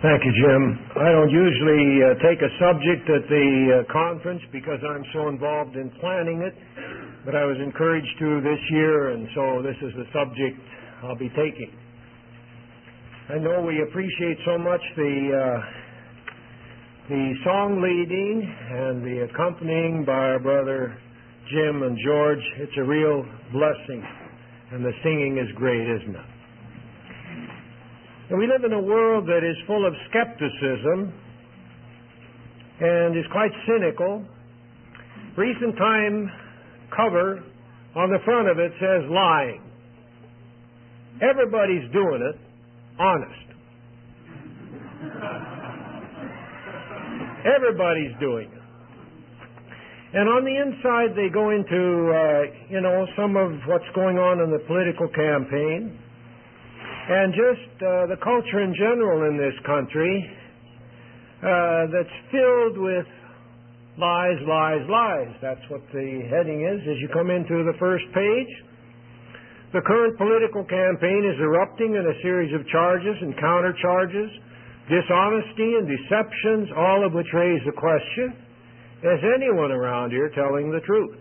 Thank you, Jim. I don't usually take a subject at the conference because I'm so involved in planning it, but I was encouraged to this year, and so this is the subject I'll be taking. I know we appreciate so much the song leading and the accompanying by our brother Jim and George. It's a real blessing, and the singing is great, isn't it? And we live in a world that is full of skepticism and is quite cynical. Recent Time cover on the front of it says lying. Everybody's doing it, honest. Everybody's doing it. And on the inside they go into, some of what's going on in the political campaign. And just the culture in general in this country that's filled with lies, lies, lies. That's what the heading is as you come into the first page. The current political campaign is erupting in a series of charges and countercharges, dishonesty and deceptions, all of which raise the question, is anyone around here telling the truth?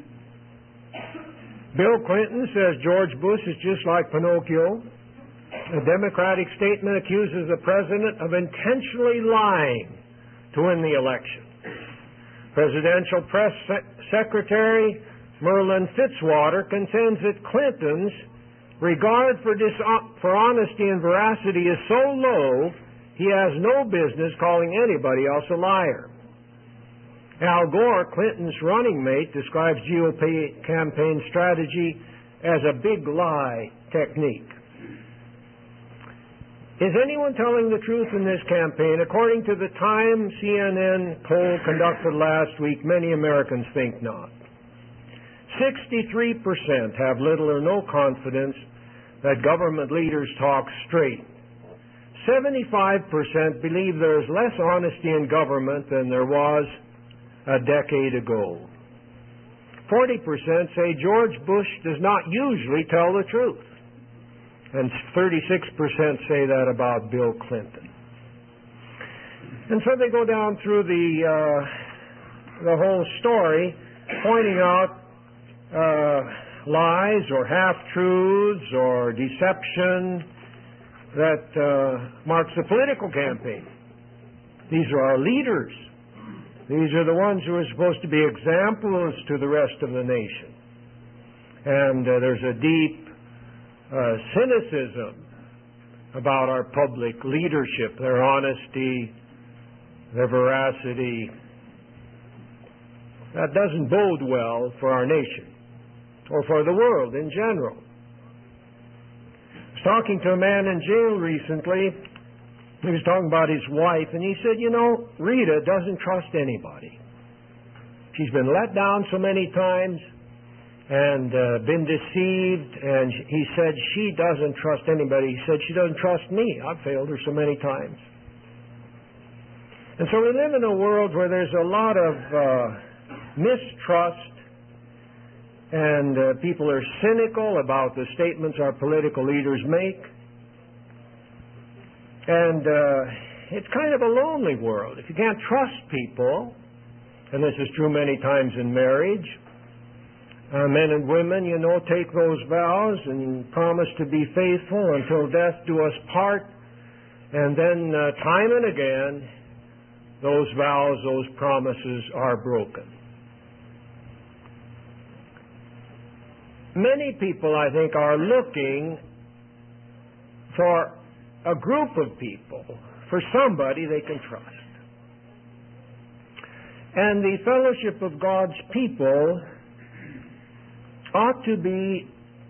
Bill Clinton says George Bush is just like Pinocchio. A Democratic statement accuses the president of intentionally lying to win the election. Presidential Press Secretary Merlin Fitzwater contends that Clinton's regard for honesty and veracity is so low he has no business calling anybody else a liar. Al Gore, Clinton's running mate, describes GOP campaign strategy as a big lie technique. Is anyone telling the truth in this campaign? According to the Time CNN poll conducted last week, many Americans think not. 63% have little or no confidence that government leaders talk straight. 75% believe there is less honesty in government than there was a decade ago. 40% say George Bush does not usually tell the truth. And 36% say that about Bill Clinton. And so they go down through the whole story, pointing out lies or half-truths or deception that marks the political campaign. These are our leaders. These are the ones who are supposed to be examples to the rest of the nation. And there's a deep cynicism about our public leadership, their honesty, their veracity. That doesn't bode well for our nation or for the world in general. I was talking to a man in jail recently. He was talking about his wife, and he said, Rita doesn't trust anybody. She's been let down so many times and been deceived, and he said she doesn't trust anybody. He said she doesn't trust me. I've failed her so many times. And so we live in a world where there's a lot of mistrust, and people are cynical about the statements our political leaders make. And it's kind of a lonely world. If you can't trust people, and this is true many times in marriage, men and women, take those vows and promise to be faithful until death do us part. And then time and again, those vows, those promises are broken. Many people, I think, are looking for a group of people, for somebody they can trust. And the fellowship of God's people ought to be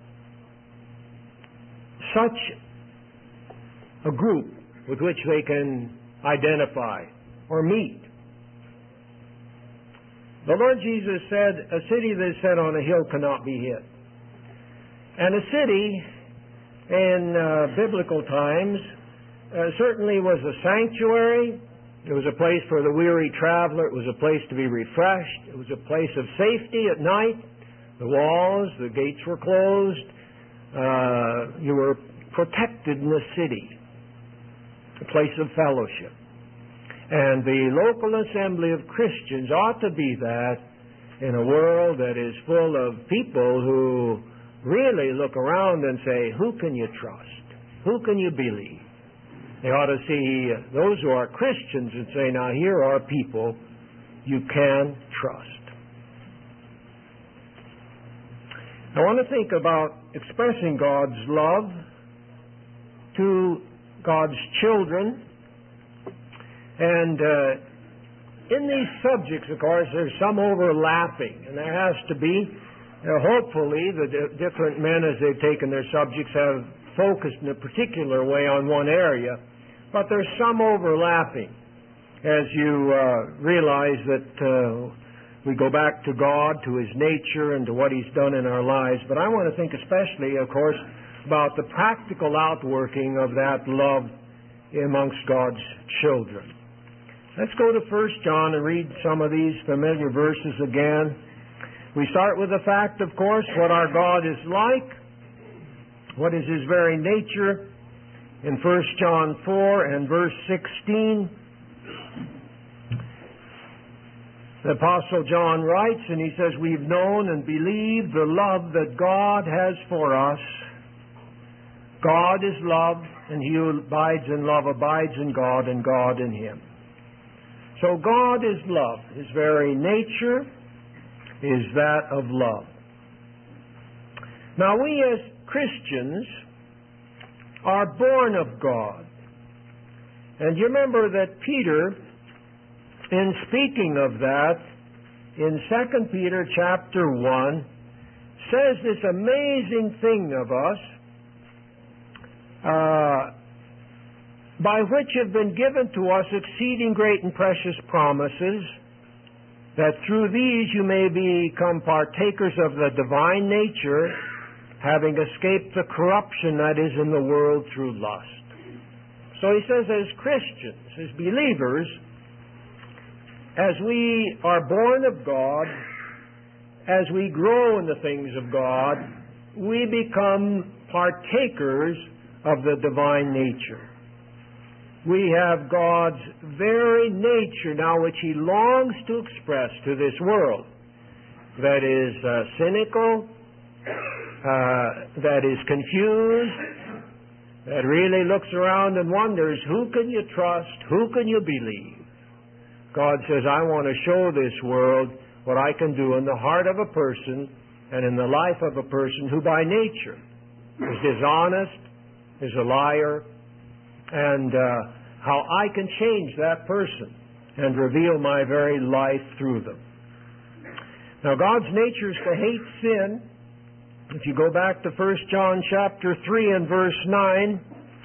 such a group with which they can identify or meet. The Lord Jesus said, a city that is set on a hill cannot be hid. And a city in biblical times certainly was a sanctuary. It was a place for the weary traveler. It was a place to be refreshed. It was a place of safety at night. The walls, the gates were closed. You were protected in the city. a place of fellowship. And the local assembly of Christians ought to be that in a world that is full of people who really look around and say, who can you trust? Who can you believe? They ought to see those who are Christians and say, now here are people you can trust. I want to think about expressing God's love to God's children. And in these subjects, of course, there's some overlapping, and there has to be. Hopefully, the different men, as they've taken their subjects, have focused in a particular way on one area, but there's some overlapping as you realize that we go back to God, to His nature, and to what He's done in our lives. But I want to think especially, of course, about the practical outworking of that love amongst God's children. Let's go to 1 John and read some of these familiar verses again. We start with the fact, of course, what our God is like, what is His very nature. In 1 John 4 and verse 16, the Apostle John writes, and he says, we've known and believed the love that God has for us. God is love, and he who abides in love abides in God, and God in him. So God is love. His very nature is that of love. Now we as Christians are born of God. And you remember that Peter, in speaking of that, in 2 Peter chapter 1, says this amazing thing of us, by which have been given to us exceeding great and precious promises, that through these you may become partakers of the divine nature, having escaped the corruption that is in the world through lust. So he says, as Christians, as believers, as we are born of God, as we grow in the things of God, we become partakers of the divine nature. We have God's very nature now, which He longs to express to this world, that is cynical, that is confused, that really looks around and wonders, who can you trust? Who can you believe? God says, I want to show this world what I can do in the heart of a person and in the life of a person who by nature is dishonest, is a liar, and how I can change that person and reveal my very life through them. Now, God's nature is to hate sin. If you go back to 1 John chapter 3 and verse 9,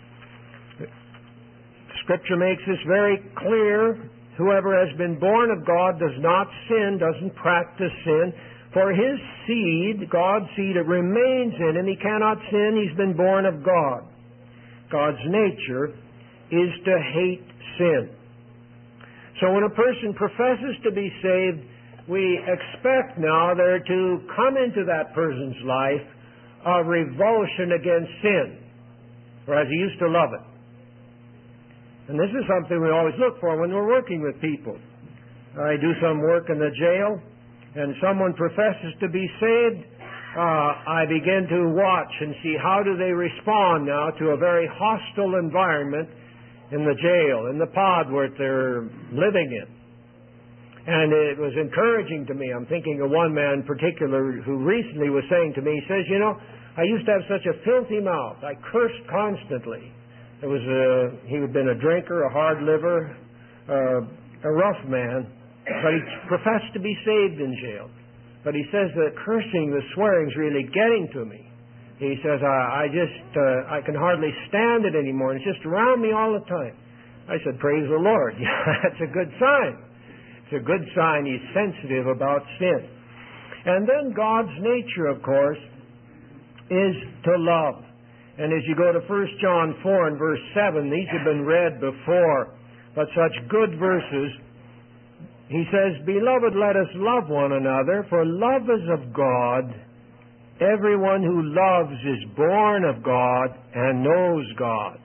Scripture makes this very clear. Whoever has been born of God does not sin, doesn't practice sin. For his seed, God's seed, it remains in him. He cannot sin. He's been born of God. God's nature is to hate sin. So when a person professes to be saved, we expect now there to come into that person's life a revulsion against sin, whereas he used to love it. And this is something we always look for when we're working with people. I do some work in the jail, and someone professes to be saved. I begin to watch and see how do they respond now to a very hostile environment in the jail, in the pod where they're living in. And it was encouraging to me. I'm thinking of one man in particular who recently was saying to me, he says, you know, I used to have such a filthy mouth. I cursed constantly. He had been a drinker, a hard liver, a rough man, but he professed to be saved in jail. But he says the cursing, the swearing's really getting to me. He says, I can hardly stand it anymore. And it's just around me all the time. I said, praise the Lord. That's a good sign. It's a good sign he's sensitive about sin. And then God's nature, of course, is to love. And as you go to 1 John 4 and verse 7, these have been read before, but such good verses. He says, Beloved, let us love one another, for love is of God. Everyone who loves is born of God and knows God.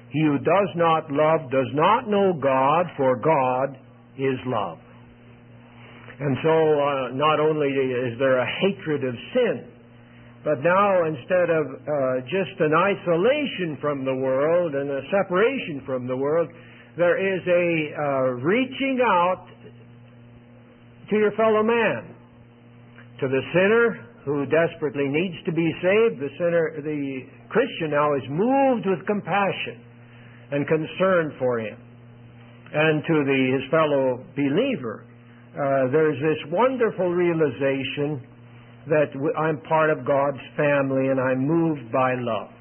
He who does not love does not know God, for God is love. And so not only is there a hatred of sin, but now instead of just an isolation from the world and a separation from the world, there is a reaching out to your fellow man, to the sinner who desperately needs to be saved. The Christian now is moved with compassion and concern for him. And to his fellow believer, there's this wonderful realization that I'm part of God's family and I'm moved by love.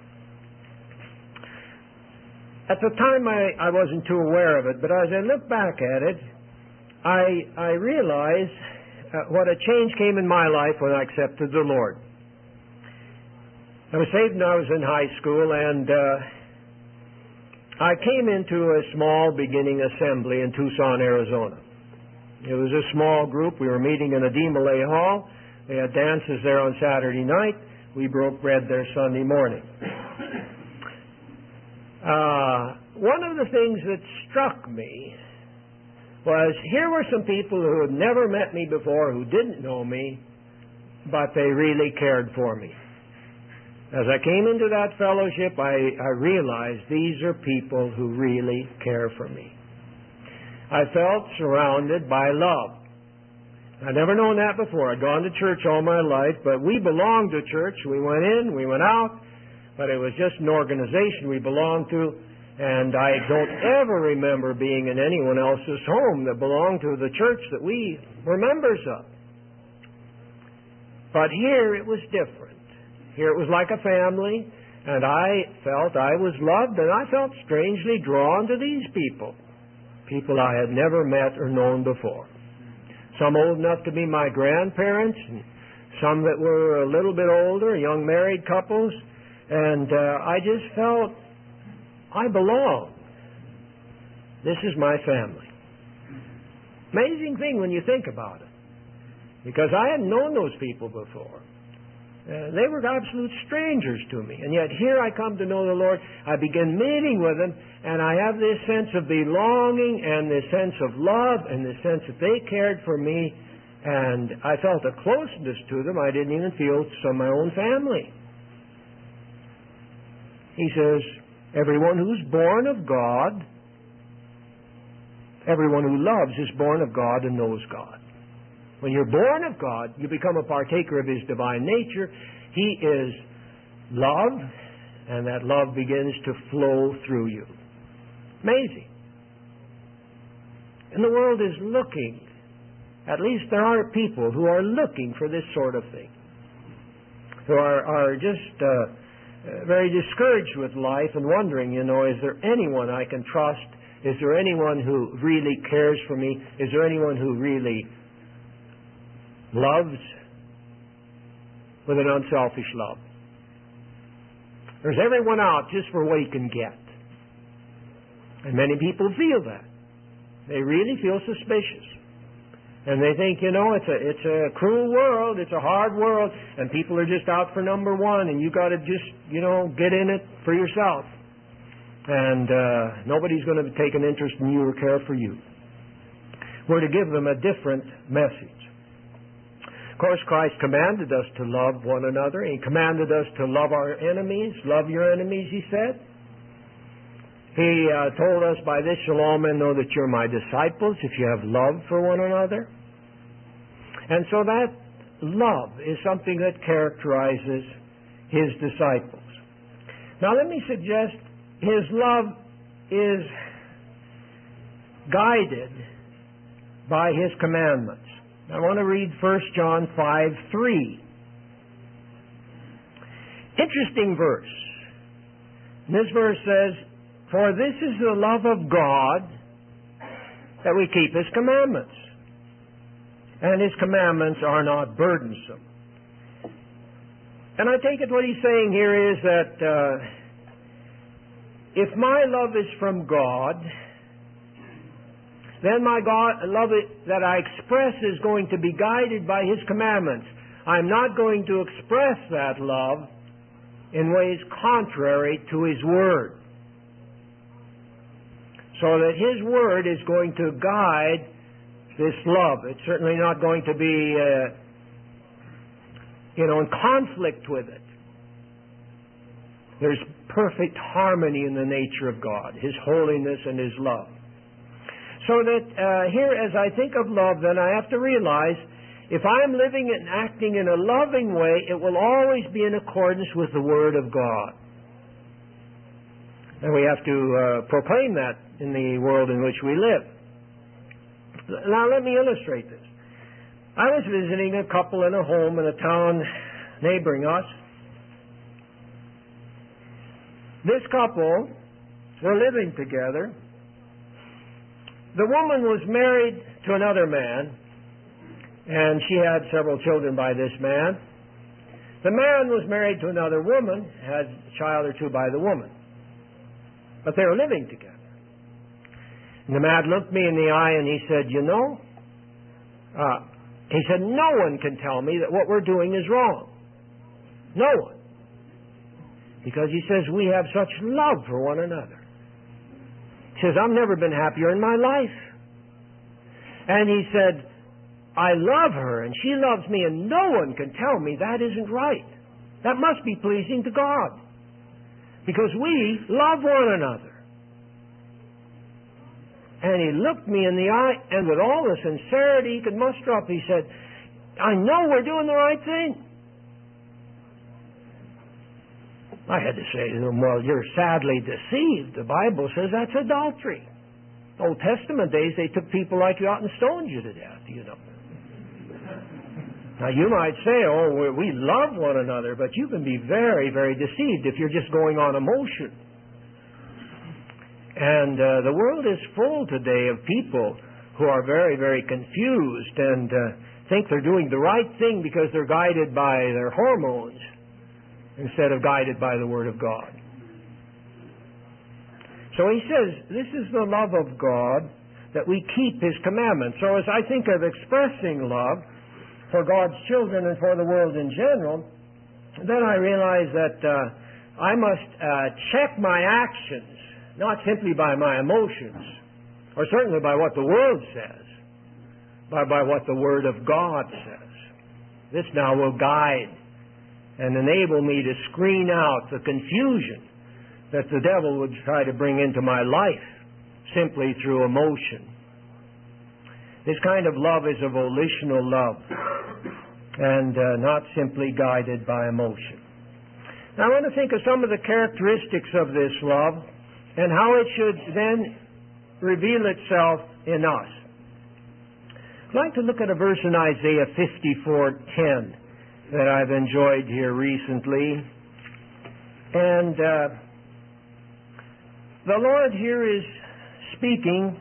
At the time, I wasn't too aware of it, but as I look back at it, I realized what a change came in my life when I accepted the Lord. I was saved when I was in high school, and I came into a small beginning assembly in Tucson, Arizona. It was a small group. We were meeting in Adema Lay Hall. They had dances there on Saturday night. We broke bread there Sunday morning. One of the things that struck me was here were some people who had never met me before, who didn't know me, but they really cared for me. As I came into that fellowship, I realized these are people who really care for me. I felt surrounded by love. I'd never known that before. I'd gone to church all my life, but we belonged to church. We went in, we went out, but it was just an organization we belonged to, and I don't ever remember being in anyone else's home that belonged to the church that we were members of. But here it was different. Here it was like a family, and I felt I was loved, and I felt strangely drawn to these people I had never met or known before. Some old enough to be my grandparents, and some that were a little bit older, young married couples, and I just felt I belong. This is my family. Amazing thing when you think about it, because I hadn't known those people before. They were absolute strangers to me. And yet here I come to know the Lord. I begin meeting with them, and I have this sense of belonging and this sense of love and this sense that they cared for me. And I felt a closeness to them I didn't even feel to my own family. He says, everyone who's born of God, everyone who loves is born of God and knows God. When you're born of God, you become a partaker of His divine nature. He is love, and that love begins to flow through you. Amazing. And the world is looking. At least there are people who are looking for this sort of thing, who are just very discouraged with life and wondering, is there anyone I can trust? Is there anyone who really cares for me? Is there anyone who really loves with an unselfish love? There's everyone out just for what he can get. And many people feel that. They really feel suspicious. And they think, it's a cruel world, it's a hard world, and people are just out for number one, and you got to just, get in it for yourself. And nobody's going to take an interest in you or care for you. We're to give them a different message. Of course, Christ commanded us to love one another. He commanded us to love our enemies. Love your enemies, He said. He told us, by this shall all men know that you're my disciples, if you have love for one another. And so that love is something that characterizes His disciples. Now let me suggest His love is guided by His commandments. I want to read 1 John 5:3. Interesting verse. And this verse says, "For this is the love of God, that we keep His commandments. And His commandments are not burdensome." And I take it what he's saying here is that if my love is from God, then my love that I express is going to be guided by His commandments. I'm not going to express that love in ways contrary to His Word. so that His Word is going to guide this love. It's certainly not going to be, in conflict with it. There's perfect harmony in the nature of God, His holiness and His love. So that here, as I think of love, then I have to realize if I'm living and acting in a loving way, it will always be in accordance with the Word of God. And we have to proclaim that in the world in which we live. Now, let me illustrate this. I was visiting a couple in a home in a town neighboring us. This couple were living together. The woman was married to another man, and she had several children by this man. The man was married to another woman, had a child or two by the woman. But they were living together. And the man looked me in the eye and he said, no one can tell me that what we're doing is wrong. No one. Because he says, we have such love for one another. He says, I've never been happier in my life. And he said, I love her and she loves me and no one can tell me that isn't right. That must be pleasing to God. Because we love one another. And he looked me in the eye, and with all the sincerity he could muster up, he said, I know we're doing the right thing. I had to say to him, well, you're sadly deceived. The Bible says that's adultery. Old Testament days, they took people like you out and stoned you to death, Now, you might say, we love one another, but you can be very, very deceived if you're just going on emotion. And the world is full today of people who are very, very confused and think they're doing the right thing because they're guided by their hormones instead of guided by the Word of God. So he says, this is the love of God, that we keep His commandments. So as I think of expressing love for God's children and for the world in general, then I realize that I must check my actions, not simply by my emotions, or certainly by what the world says, but by what the Word of God says. This now will guide and enable me to screen out the confusion that the devil would try to bring into my life simply through emotion. This kind of love is a volitional love and not simply guided by emotion. Now I want to think of some of the characteristics of this love and how it should then reveal itself in us. I'd like to look at a verse in Isaiah 54:10 that I've enjoyed here recently. And the Lord here is speaking.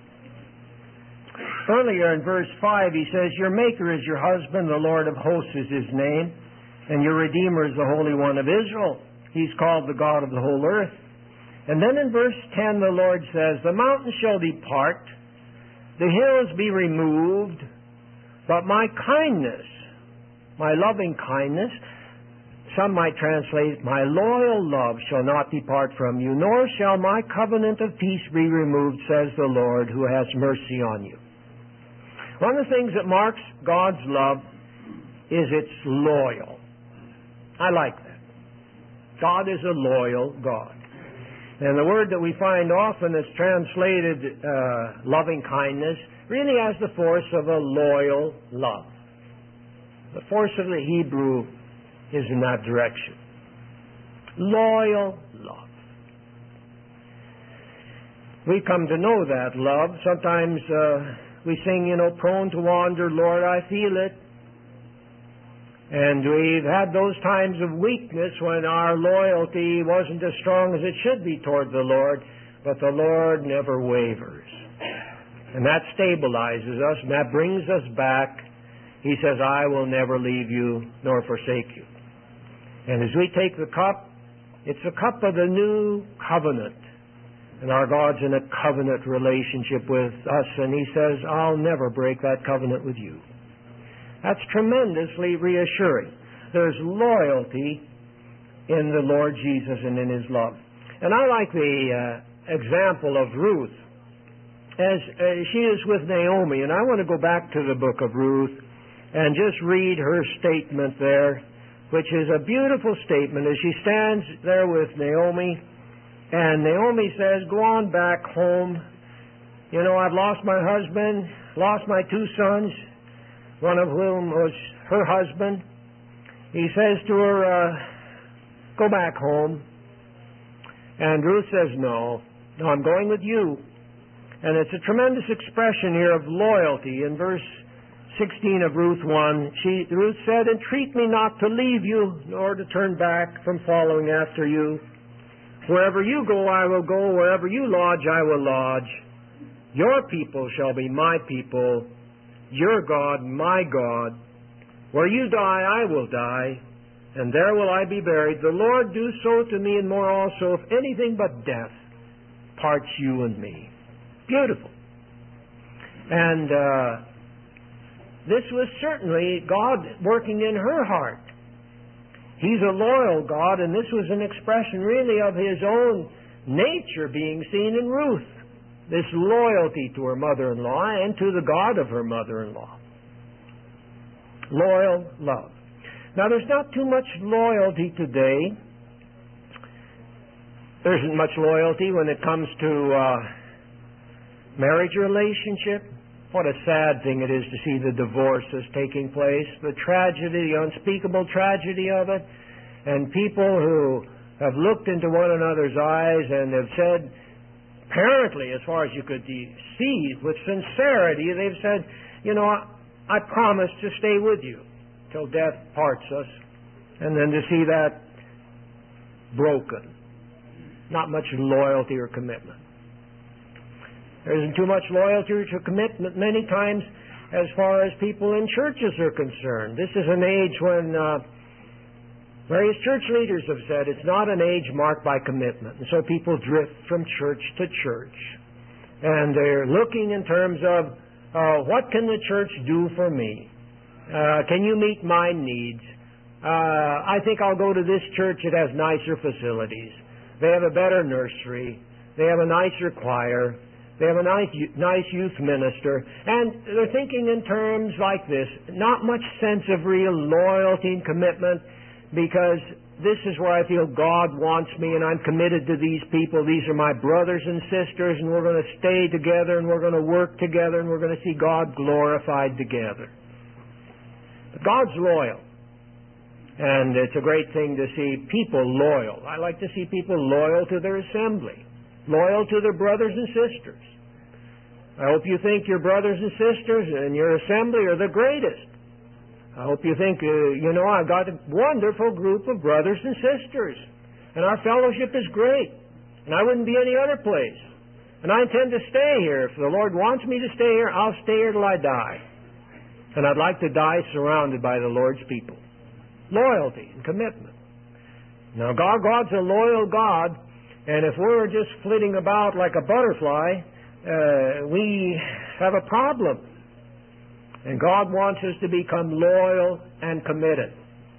Earlier in verse 5 He says, your Maker is your husband, the Lord of hosts is His name, and your Redeemer is the Holy One of Israel. He's called the God of the whole earth. And then in verse 10 the Lord says, the mountains shall depart, the hills be removed, but my kindness, my loving kindness, some might translate, my loyal love shall not depart from you, nor shall my covenant of peace be removed, says the Lord, who has mercy on you. One of the things that marks God's love is it's loyal. I like that. God is a loyal God. And the word that we find often that's translated loving kindness really has the force of a loyal love. The force of the Hebrew is in that direction. Loyal love. We come to know that love. Sometimes we sing, prone to wander, Lord, I feel it. And we've had those times of weakness when our loyalty wasn't as strong as it should be toward the Lord, but the Lord never wavers. And that stabilizes us, and that brings us back. He says, I will never leave you nor forsake you. And as we take the cup, it's a cup of the new covenant. And our God's in a covenant relationship with us, and He says, I'll never break that covenant with you. That's tremendously reassuring. There's loyalty in the Lord Jesus and in His love. And I like the example of Ruth as she is with Naomi, and I want to go back to the book of Ruth and just read her statement there, which is a beautiful statement as she stands there with Naomi, and Naomi says, "Go on back home. You know, I've lost my husband, lost my 2 sons, one of whom was her husband." He says to her, "Go back home." And Ruth says, No, I'm going with you." And it's a tremendous expression here of loyalty. In verse 16 of Ruth 1, Ruth said, "Entreat me not to leave you, nor to turn back from following after you. Wherever you go, I will go. Wherever you lodge, I will lodge. Your people shall be my people, your God, my God. Where you die, I will die, and there will I be buried. The Lord do so to me and more also, if anything but death parts you and me." Beautiful. And this was certainly God working in her heart. He's a loyal God, and this was an expression really of His own nature being seen in Ruth. This loyalty to her mother-in-law and to the God of her mother-in-law. Loyal love. Now, there's not too much loyalty today. There isn't much loyalty when it comes to marriage relationship. What a sad thing it is to see the divorces taking place, the tragedy, the unspeakable tragedy of it, and people who have looked into one another's eyes and have said, apparently, as far as you could see, with sincerity, they've said, "You know, I promise to stay with you till death parts us." And then to see that broken. Not much loyalty or commitment. There isn't too much loyalty or commitment many times as far as people in churches are concerned. This is an age when various church leaders have said it's not an age marked by commitment. And so people drift from church to church. And they're looking in terms of, what can the church do for me? Can you meet my needs? I think I'll go to this church. It has nicer facilities. They have a better nursery. They have a nicer choir. They have a nice youth minister. And they're thinking in terms like this. Not much sense of real loyalty and commitment, because this is where I feel God wants me and I'm committed to these people. These are my brothers and sisters, and we're going to stay together and we're going to work together and we're going to see God glorified together. But God's loyal. And it's a great thing to see people loyal. I like to see people loyal to their assembly, loyal to their brothers and sisters. I hope you think your brothers and sisters and your assembly are the greatest. I hope you think, I've got a wonderful group of brothers and sisters, and our fellowship is great, and I wouldn't be any other place. And I intend to stay here. If the Lord wants me to stay here, I'll stay here till I die. And I'd like to die surrounded by the Lord's people. Loyalty and commitment. Now, God's a loyal God, and if we're just flitting about like a butterfly, we have a problem. And God wants us to become loyal and committed.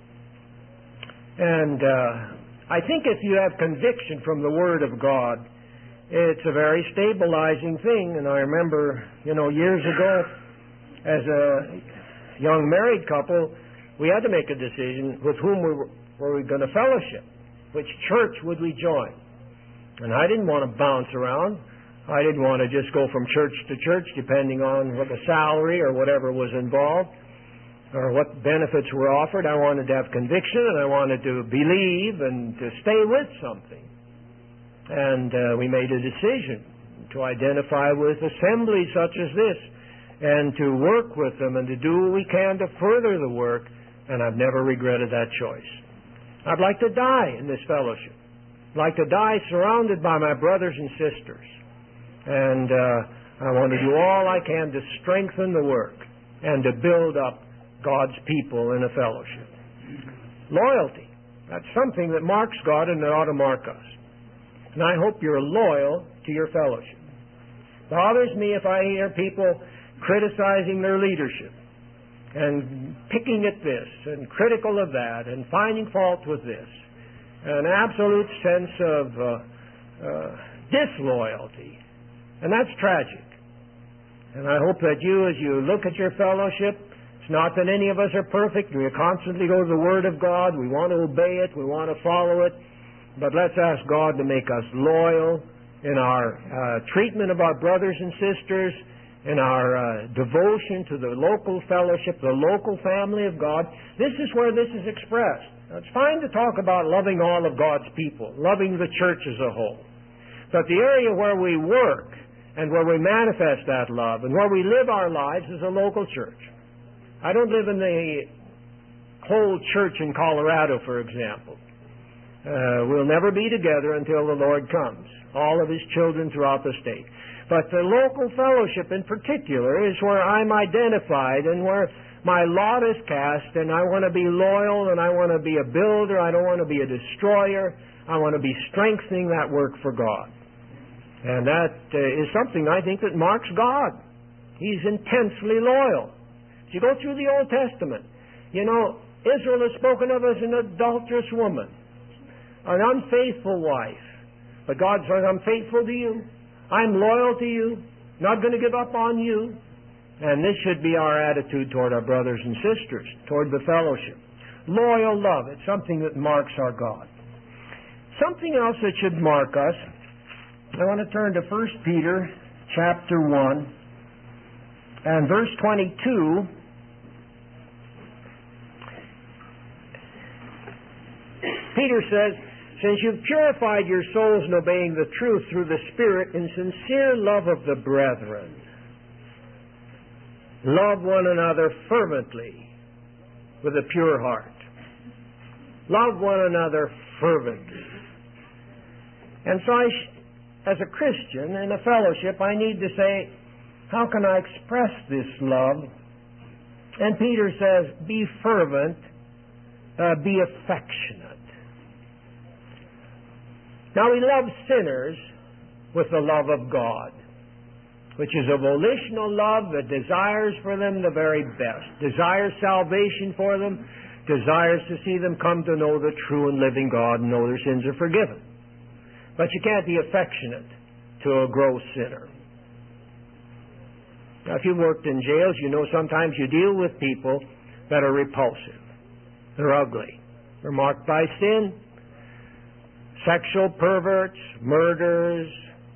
And I think if you have conviction from the Word of God, it's a very stabilizing thing. And I remember, years ago, as a young married couple, we had to make a decision with whom were we going to fellowship. Which church would we join? And I didn't want to bounce around. I didn't want to just go from church to church depending on what the salary or whatever was involved or what benefits were offered. I wanted to have conviction, and I wanted to believe and to stay with something. And we made a decision to identify with assemblies such as this and to work with them and to do what we can to further the work, and I've never regretted that choice. I'd like to die in this fellowship. I'd like to die surrounded by my brothers and sisters. And I want to do all I can to strengthen the work and to build up God's people in a fellowship. Loyalty. That's something that marks God, and it ought to mark us. And I hope you're loyal to your fellowship. It bothers me if I hear people criticizing their leadership and picking at this and critical of that and finding fault with this. An absolute sense of disloyalty. And that's tragic. And I hope that you, as you look at your fellowship, it's not that any of us are perfect. We constantly go to the Word of God. We want to obey it. We want to follow it. But let's ask God to make us loyal in our treatment of our brothers and sisters, in our devotion to the local fellowship, the local family of God. This is where this is expressed. Now, it's fine to talk about loving all of God's people, loving the church as a whole. But the area where we work and where we manifest that love and where we live our lives is a local church. I don't live in the whole church in Colorado, for example. We'll never be together until the Lord comes, all of His children throughout the state. But the local fellowship in particular is where I'm identified and where my lot is cast, and I want to be loyal, and I want to be a builder. I don't want to be a destroyer. I want to be strengthening that work for God. And that is something I think that marks God. He's intensely loyal. If you go through the Old Testament, you know, Israel is spoken of as an adulterous woman, an unfaithful wife. But God says, I'm faithful to you. I'm loyal to you. Not going to give up on you. And this should be our attitude toward our brothers and sisters, toward the fellowship. Loyal love. It's something that marks our God. Something else that should mark us. I want to turn to 1 Peter chapter 1 and verse 22. Peter says, since you've purified your souls in obeying the truth through the Spirit in sincere love of the brethren, love one another fervently with a pure heart. Love one another fervently. And so as a Christian in a fellowship, I need to say, how can I express this love? And Peter says, be fervent, be affectionate. Now, we love sinners with the love of God, which is a volitional love that desires for them the very best, desires salvation for them, desires to see them come to know the true and living God and know their sins are forgiven. But you can't be affectionate to a gross sinner. Now, if you've worked in jails, you know sometimes you deal with people that are repulsive. They're ugly. They're marked by sin. Sexual perverts, murderers.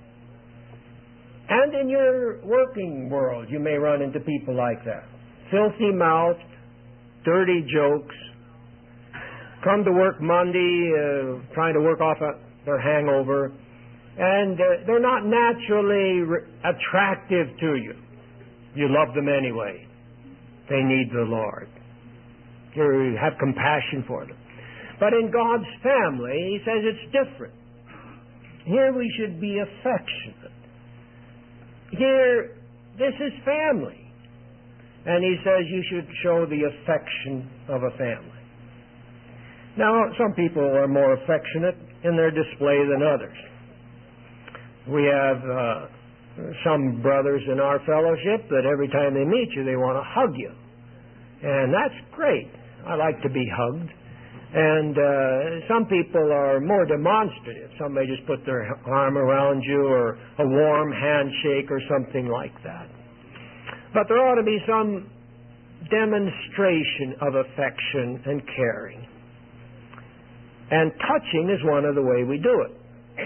And in your working world, you may run into people like that. Filthy-mouthed, dirty jokes, come to work Monday trying to work off their hangover, and they're not naturally attractive to you. You love them anyway. They need the Lord. You have compassion for them. But in God's family, He says it's different. Here we should be affectionate. Here, this is family. And He says you should show the affection of a family. Now, some people are more affectionate in their display than others. We have some brothers in our fellowship that every time they meet you, they want to hug you. And that's great. I like to be hugged. And some people are more demonstrative. Somebody just put their arm around you, or a warm handshake or something like that. But there ought to be some demonstration of affection and caring. And touching is one of the way we do it.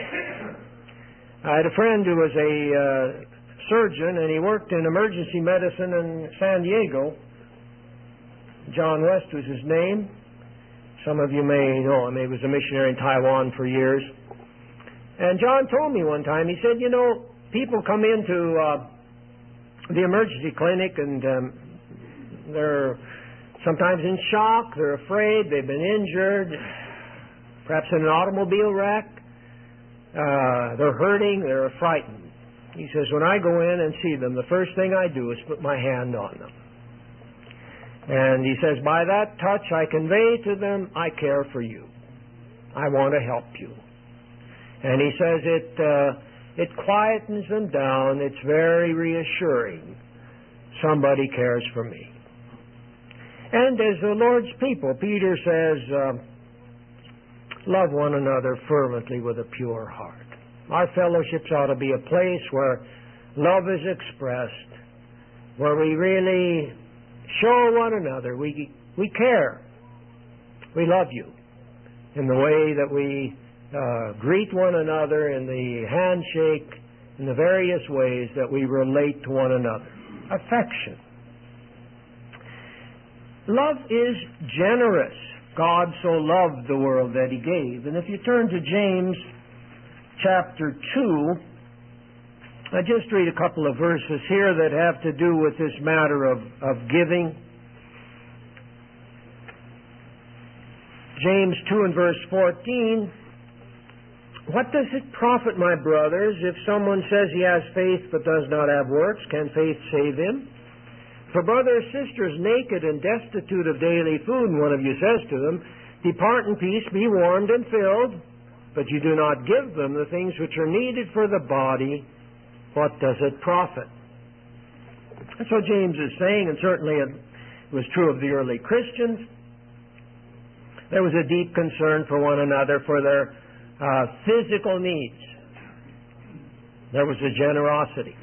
I had a friend who was a surgeon, and he worked in emergency medicine in San Diego. John West was his name. Some of you may know him. He was a missionary in Taiwan for years. And John told me one time, he said, you know, people come into the emergency clinic and they're sometimes in shock, they're afraid, they've been injured, perhaps in an automobile wreck, they're hurting, they're frightened. He says, when I go in and see them, the first thing I do is put my hand on them. And he says, by that touch I convey to them, I care for you. I want to help you. And he says it quietens them down. It's very reassuring. Somebody cares for me. And as the Lord's people, Peter says, love one another fervently with a pure heart. Our fellowships ought to be a place where love is expressed where we really show one another we care, we love you, in the way that we greet one another, in the handshake, in the various ways that we relate to one another. Affection. Love is generous. God so loved the world that He gave. And if you turn to James chapter 2, I just read a couple of verses here that have to do with this matter of giving. James 2 and verse 14. What does it profit, my brothers, if someone says he has faith but does not have works? Can faith save him? For brother or sister is naked and destitute of daily food, and one of you says to them, depart in peace, be warmed and filled, but you do not give them the things which are needed for the body, what does it profit? That's what James is saying, and certainly it was true of the early Christians. There was a deep concern for one another, for their physical needs. There was a generosity.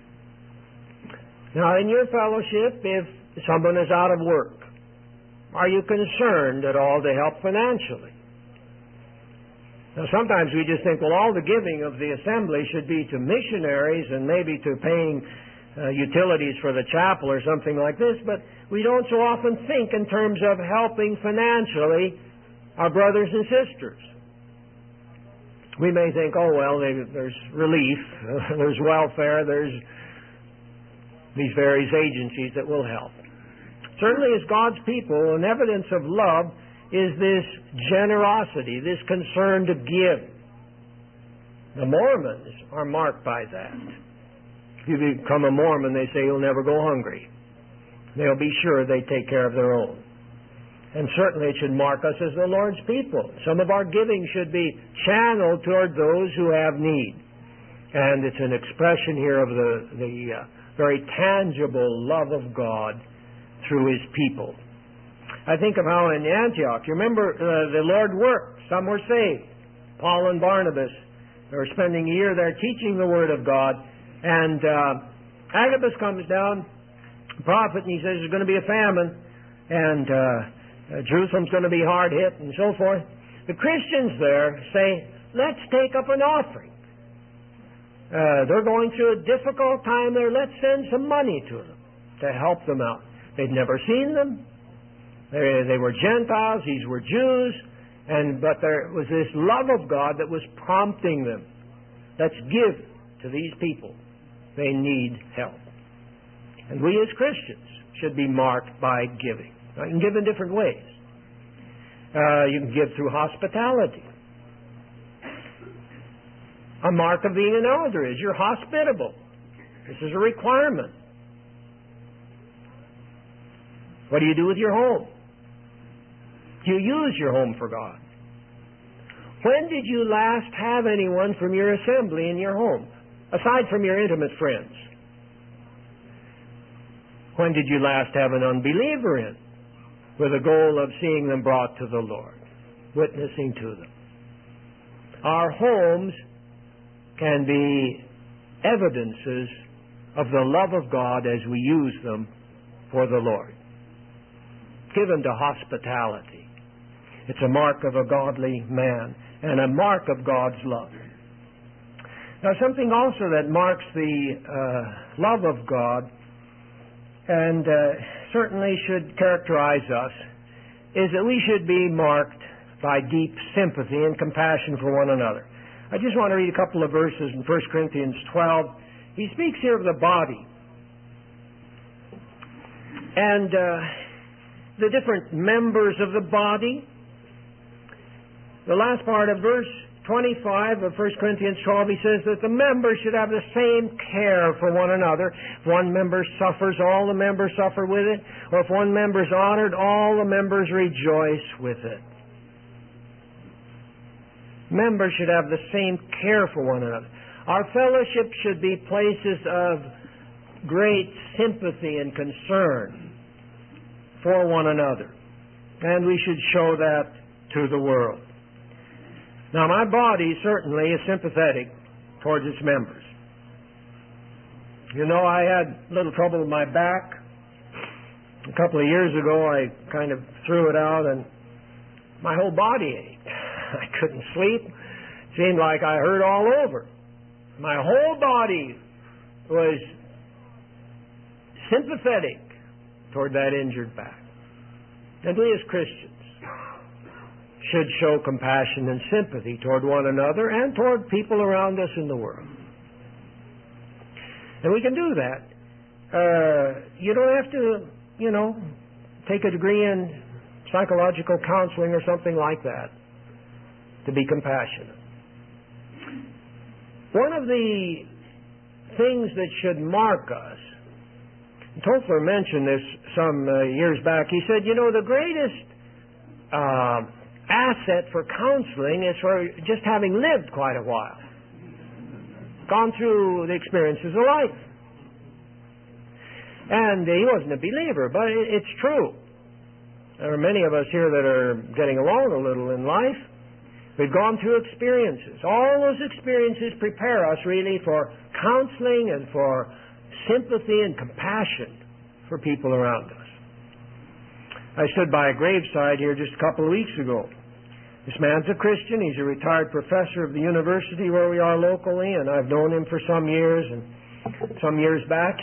Now, in your fellowship, if someone is out of work, are you concerned at all to help financially? Now, sometimes we just think, well, all the giving of the assembly should be to missionaries and maybe to paying utilities for the chapel or something like this, but we don't so often think in terms of helping financially our brothers and sisters. We may think, oh, well, there's relief, there's welfare, there's these various agencies that will help. Certainly as God's people, an evidence of love is this generosity, this concern to give. The Mormons are marked by that. If you become a Mormon, they say you'll never go hungry. They'll be sure they take care of their own. And certainly it should mark us as the Lord's people. Some of our giving should be channeled toward those who have need. And it's an expression here of the very tangible love of God through His people. I think of how in Antioch, you remember the Lord worked. Some were saved. Paul and Barnabas, they were spending a year there teaching the Word of God. And Agabus comes down, prophet, and he says there's going to be a famine. And Jerusalem's going to be hard hit and so forth. The Christians there say, let's take up an offering. They're going through a difficult time there. Let's send some money to them to help them out. They'd never seen them. They were Gentiles. These were Jews. But there was this love of God that was prompting them. Let's give to these people. They need help. And we as Christians should be marked by giving. Now, you can give in different ways. You can give through hospitality. A mark of being an elder is you're hospitable. This is a requirement. What do you do with your home? Do you use your home for God? When did you last have anyone from your assembly in your home, aside from your intimate friends? When did you last have an unbeliever in, with the goal of seeing them brought to the Lord, witnessing to them? Our homes can be evidences of the love of God as we use them for the Lord. Given to hospitality. It's a mark of a godly man and a mark of God's love. Now, something also that marks the love of God and certainly should characterize us is that we should be marked by deep sympathy and compassion for one another. I just want to read a couple of verses in 1 Corinthians 12. He speaks here of the body and the different members of the body. The last part of verse 25 of 1 Corinthians 12, he says that the members should have the same care for one another. If one member suffers, all the members suffer with it. Or if one member is honored, all the members rejoice with it. Members should have the same care for one another. Our fellowship should be places of great sympathy and concern for one another. And we should show that to the world. Now, my body certainly is sympathetic towards its members. You know, I had a little trouble with my back. A couple of years ago, I kind of threw it out, and my whole body ached. I couldn't sleep. Seemed like I hurt all over. My whole body was sympathetic toward that injured back. And we as Christians should show compassion and sympathy toward one another and toward people around us in the world. And we can do that. You don't have to, take a degree in psychological counseling or something like that to be compassionate. One of the things that should mark us, Toffler mentioned this some years back. He said, the greatest asset for counseling is for just having lived quite a while, gone through the experiences of life. And he wasn't a believer, but it's true. There are many of us here that are getting along a little in life. We've gone through experiences. All those experiences prepare us really for counseling and for sympathy and compassion for people around us. I stood by a graveside here just a couple of weeks ago. This man's a Christian. He's a retired professor of the university where we are locally, and I've known him for some years. And some years back,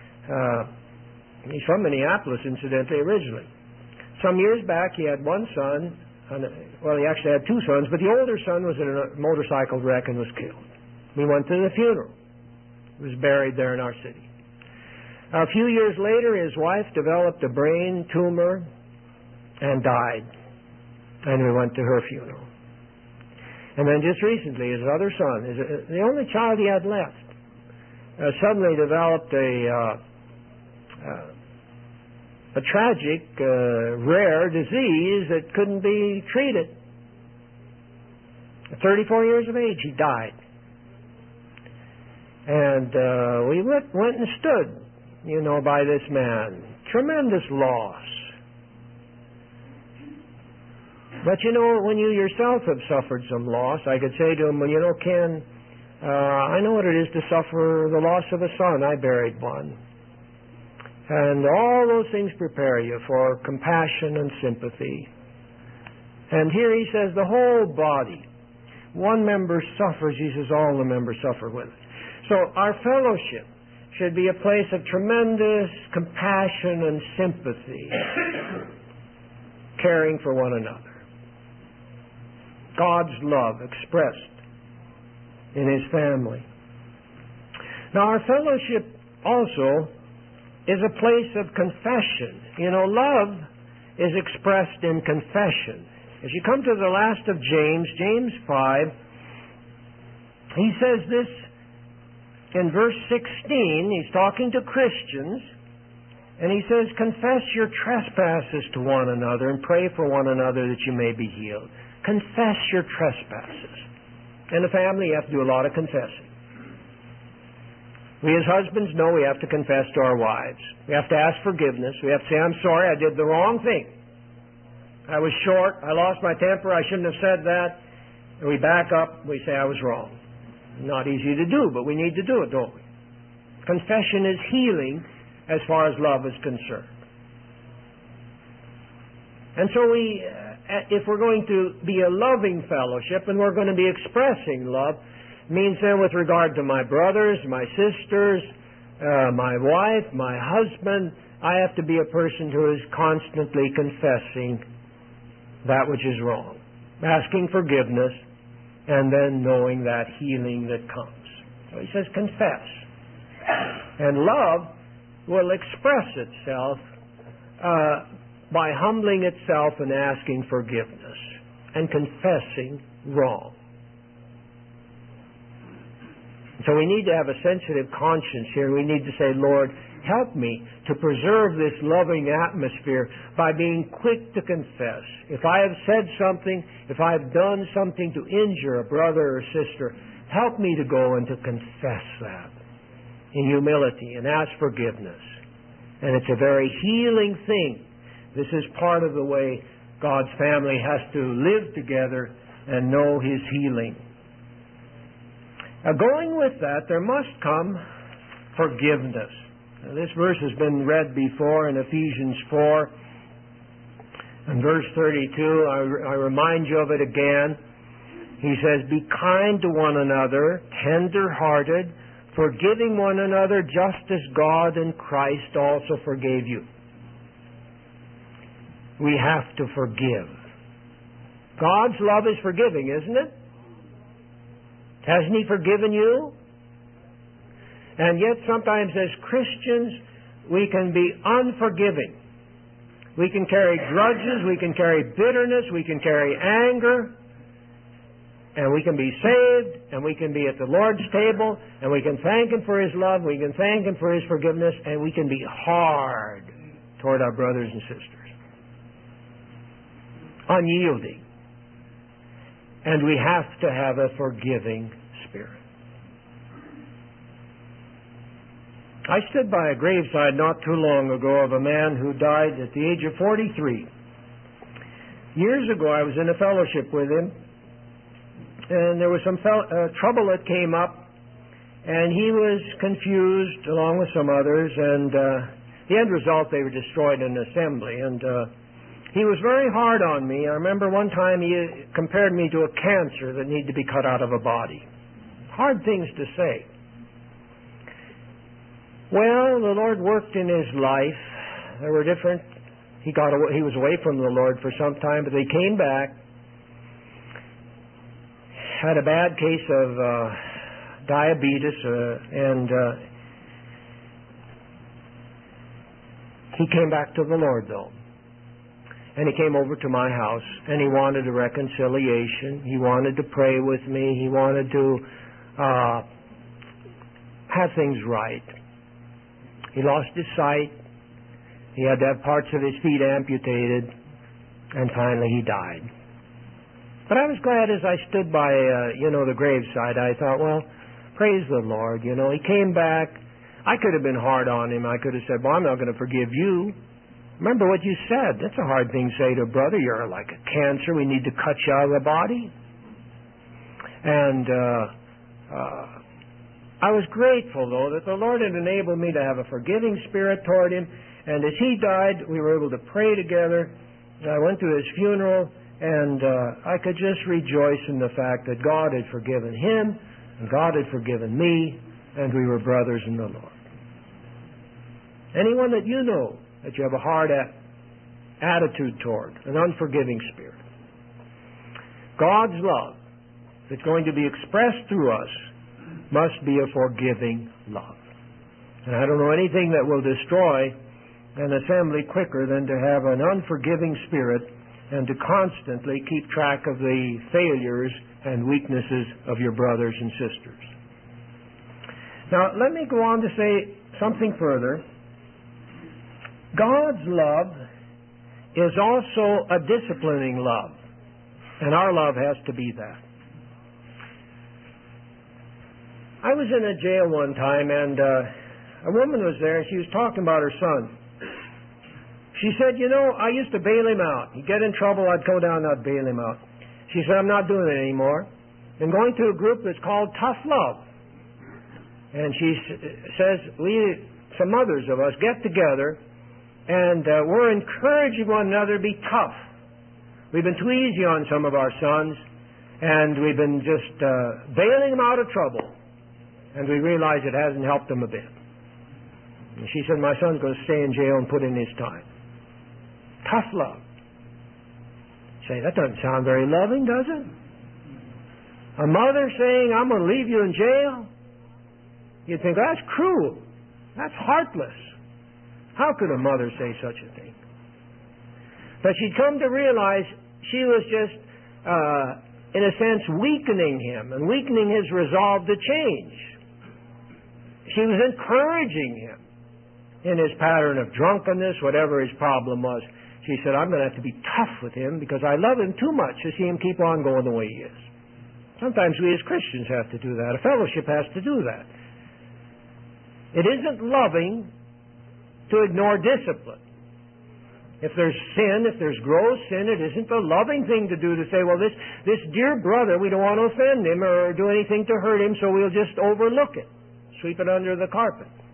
he's from Minneapolis, incidentally, originally. Some years back, he had one son. Well, he actually had two sons, but the older son was in a motorcycle wreck and was killed. We went to the funeral. He was buried there in our city. A few years later, his wife developed a brain tumor and died. And we went to her funeral. And then just recently, his other son, the only child he had left, suddenly developed a tragic, rare disease that couldn't be treated. At 34 years of age, he died. And we went and stood, by this man. Tremendous loss. But when you yourself have suffered some loss, I could say to him, well, Ken, I know what it is to suffer the loss of a son. I buried one. And all those things prepare you for compassion and sympathy. And here he says the whole body. One member suffers, he says all the members suffer with it. So our fellowship should be a place of tremendous compassion and sympathy, caring for one another. God's love expressed in His family. Now our fellowship also is a place of confession. Love is expressed in confession. As you come to the last of James, James 5, he says this in verse 16. He's talking to Christians, and he says, confess your trespasses to one another and pray for one another that you may be healed. Confess your trespasses. In the family, you have to do a lot of confessing. We as husbands know we have to confess to our wives. We have to ask forgiveness. We have to say, I'm sorry, I did the wrong thing. I was short. I lost my temper. I shouldn't have said that. And we back up. We say, I was wrong. Not easy to do, but we need to do it, don't we? Confession is healing as far as love is concerned. And so if we're going to be a loving fellowship and we're going to be expressing love, means then with regard to my brothers, my sisters, my wife, my husband, I have to be a person who is constantly confessing that which is wrong, asking forgiveness, and then knowing that healing that comes. So he says confess. And love will express itself by humbling itself and asking forgiveness and confessing wrong. So we need to have a sensitive conscience here. We need to say, Lord, help me to preserve this loving atmosphere by being quick to confess. If I have said something, if I have done something to injure a brother or sister, help me to go and to confess that in humility and ask forgiveness. And it's a very healing thing. This is part of the way God's family has to live together and know His healing. Going with that, there must come forgiveness. Now, this verse has been read before in Ephesians 4 and verse 32. I remind you of it again. He says, "Be kind to one another, tender-hearted, forgiving one another just as God in Christ also forgave you." We have to forgive. God's love is forgiving, isn't it? Hasn't He forgiven you? And yet sometimes as Christians we can be unforgiving. We can carry grudges, we can carry bitterness, we can carry anger, and we can be saved, and we can be at the Lord's table, and we can thank Him for His love, we can thank Him for His forgiveness, and we can be hard toward our brothers and sisters. Unyielding. And we have to have a forgiving spirit. I stood by a graveside not too long ago of a man who died at the age of 43. Years ago I was in a fellowship with him, and there was some trouble that came up, and he was confused along with some others, and the end result, they were destroyed in an assembly, and he was very hard on me. I remember one time he compared me to a cancer that needed to be cut out of a body. Hard things to say. Well, the Lord worked in his life. There were different... He was away from the Lord for some time, but he came back. Had a bad case of diabetes, and he came back to the Lord, though. And he came over to my house, and he wanted a reconciliation. He wanted to pray with me. He wanted to have things right. He lost his sight. He had to have parts of his feet amputated, and finally he died. But I was glad as I stood by, the graveside. I thought, well, praise the Lord. He came back. I could have been hard on him. I could have said, well, I'm not going to forgive you. Remember what you said. That's a hard thing to say to a brother. You're like a cancer. We need to cut you out of the body. And I was grateful, though, that the Lord had enabled me to have a forgiving spirit toward him. And as he died, we were able to pray together. I went to his funeral, and I could just rejoice in the fact that God had forgiven him, and God had forgiven me, and we were brothers in the Lord. Anyone that you know that you have a hard attitude toward, an unforgiving spirit, God's love that's going to be expressed through us must be a forgiving love. And I don't know anything that will destroy an assembly quicker than to have an unforgiving spirit and to constantly keep track of the failures and weaknesses of your brothers and sisters. Now, let me go on to say something further. God's love is also a disciplining love, and our love has to be that. I was in a jail one time, and a woman was there. She was talking about her son. She said, I used to bail him out. He'd get in trouble, I'd go down and I'd bail him out. She said, I'm not doing it anymore. I'm going to a group that's called Tough Love. And she says, some others of us, get together, and we're encouraging one another to be tough. We've been too easy on some of our sons, and we've been just bailing them out of trouble. And we realize it hasn't helped them a bit. And she said, my son's going to stay in jail and put in his time. Tough love. Say, that doesn't sound very loving, does it? A mother saying, I'm going to leave you in jail? You'd think, that's cruel. That's heartless. How could a mother say such a thing? But she'd come to realize she was just, in a sense, weakening him and weakening his resolve to change. She was encouraging him in his pattern of drunkenness, whatever his problem was. She said, I'm going to have to be tough with him because I love him too much to see him keep on going the way he is. Sometimes we as Christians have to do that. A fellowship has to do that. It isn't loving to ignore discipline. If there's sin, if there's gross sin, it isn't a loving thing to do to say, well, this dear brother, we don't want to offend him or do anything to hurt him, so we'll just overlook it, sweep it under the carpet.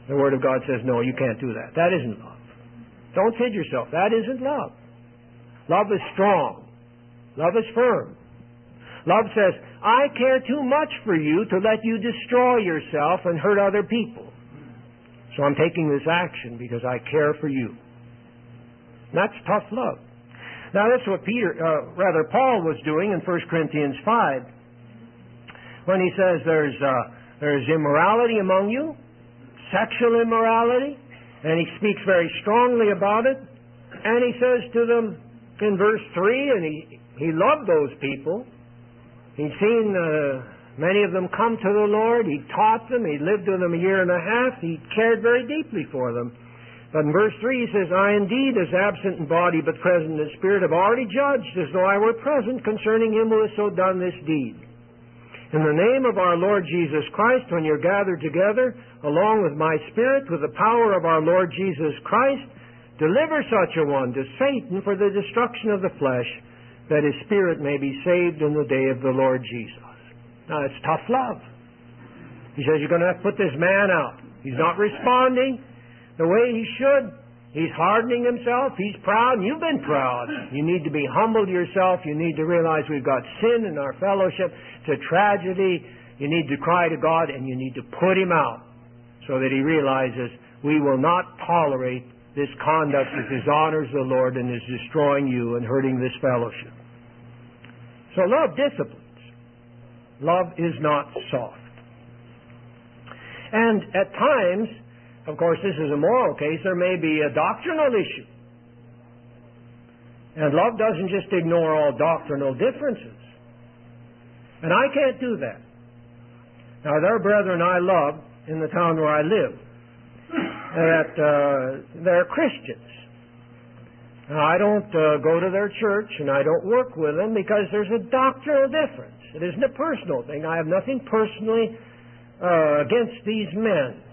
The Word of God says, no, you can't do that. That isn't love. Don't kid yourself. That isn't love. Love is strong. Love is firm. Love says, I care too much for you to let you destroy yourself and hurt other people. So I'm taking this action because I care for you. And that's tough love. Now that's what Paul was doing in 1 Corinthians 5 when he says there's immorality among you, sexual immorality, and he speaks very strongly about it. And he says to them in verse 3, and he loved those people. He'd seen many of them come to the Lord. He taught them. He lived with them a year and a half. He cared very deeply for them. But in verse 3 he says, I indeed, as absent in body but present in spirit, have already judged as though I were present concerning him who has so done this deed. In the name of our Lord Jesus Christ, when you're gathered together, along with my spirit, with the power of our Lord Jesus Christ, deliver such a one to Satan for the destruction of the flesh, that his spirit may be saved in the day of the Lord Jesus. Now, it's tough love. He says, you're going to have to put this man out. He's not responding the way he should. He's hardening himself. He's proud. You've been proud. You need to be humble to yourself. You need to realize we've got sin in our fellowship. It's a tragedy. You need to cry to God, and you need to put him out so that he realizes we will not tolerate this conduct that dishonors the Lord and is destroying you and hurting this fellowship. So love disciplines. Love is not soft. And at times, of course, this is a moral case, there may be a doctrinal issue. And love doesn't just ignore all doctrinal differences. And I can't do that. Now, there are brethren I love in the town where I live that they're Christians. Now, I don't go to their church and I don't work with them because there's a doctrinal difference. It isn't a personal thing. I have nothing personally against these men.